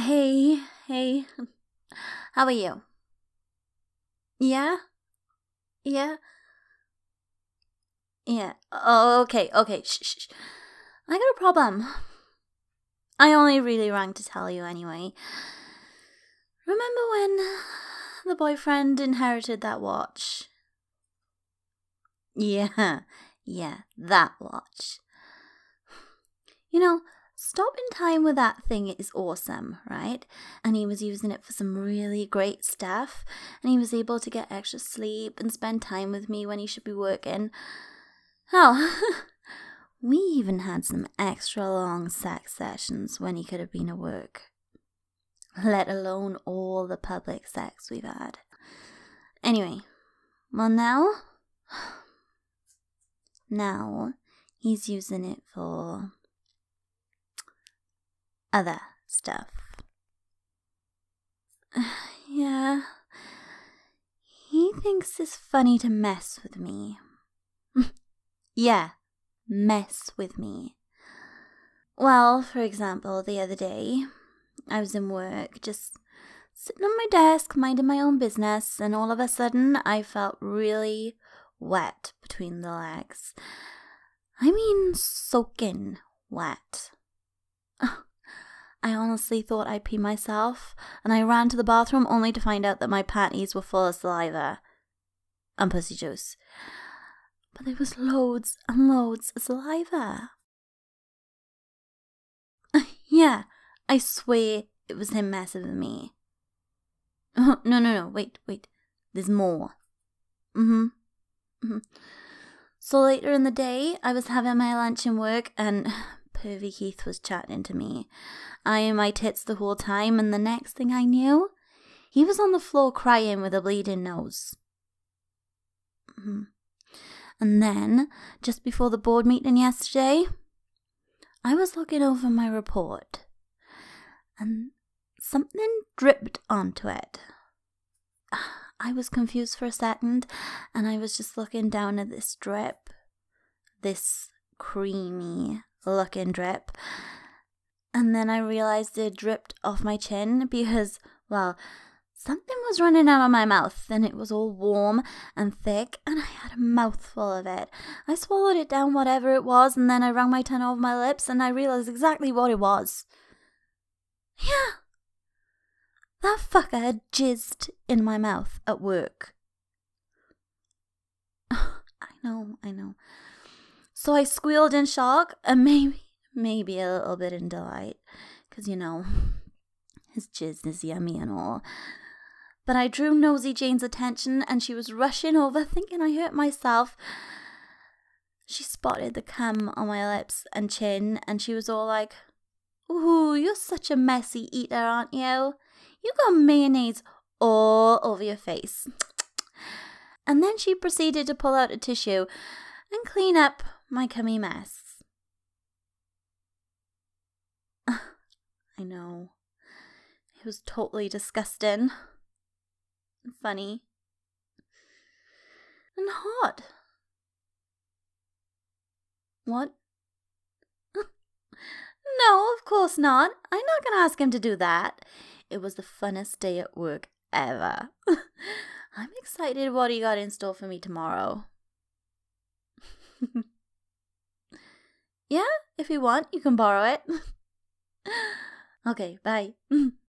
Hey. How are you? Yeah? Yeah? Yeah. Oh, okay. Shh. I got a problem. I only really rang to tell you anyway. Remember when the boyfriend inherited that watch? Yeah, that watch. You know, stopping time with that thing is awesome, right? And he was using it for some really great stuff, and he was able to get extra sleep and spend time with me when he should be working. Oh, we even had some extra long sex sessions when he could have been at work. Let alone all the public sex we've had. Anyway, well now he's using it for other stuff. Yeah, he thinks it's funny to mess with me. Yeah, mess with me. Well, for example, the other day, I was in work, just sitting on my desk, minding my own business, and all of a sudden, I felt really wet between the legs. I mean, soaking wet. I honestly thought I'd pee myself, and I ran to the bathroom only to find out that my panties were full of saliva and pussy juice. But there was loads and loads of saliva. Yeah, I swear it was him messing with me. No, wait. There's more. So later in the day, I was having my lunch and work, and Pervy Keith was chatting to me, eyeing my tits the whole time, and the next thing I knew, he was on the floor crying with a bleeding nose. And then, just before the board meeting yesterday, I was looking over my report, and something dripped onto it. I was confused for a second, and I was just looking down at this drip, this creamy looking drip, and then I realized it dripped off my chin because, well, something was running out of my mouth, and it was all warm and thick, and I had a mouthful of it. I swallowed it down, whatever it was, and then I ran my tongue over my lips, and I realized exactly what it was. Yeah, that fucker had jizzed in my mouth at work. I know. So I squealed in shock, and maybe a little bit in delight, because, his jizz is yummy and all. But I drew Nosy Jane's attention, and she was rushing over, thinking I hurt myself. She spotted the cum on my lips and chin, and she was all like, "Ooh, you're such a messy eater, aren't you? You got mayonnaise all over your face." And then she proceeded to pull out a tissue and clean up my cummy mess. I know. It was totally disgusting. And funny. And hot. What? No, of course not. I'm not going to ask him to do that. It was the funnest day at work ever. I'm excited what he got in store for me tomorrow. Yeah, if you want, you can borrow it. Okay, bye.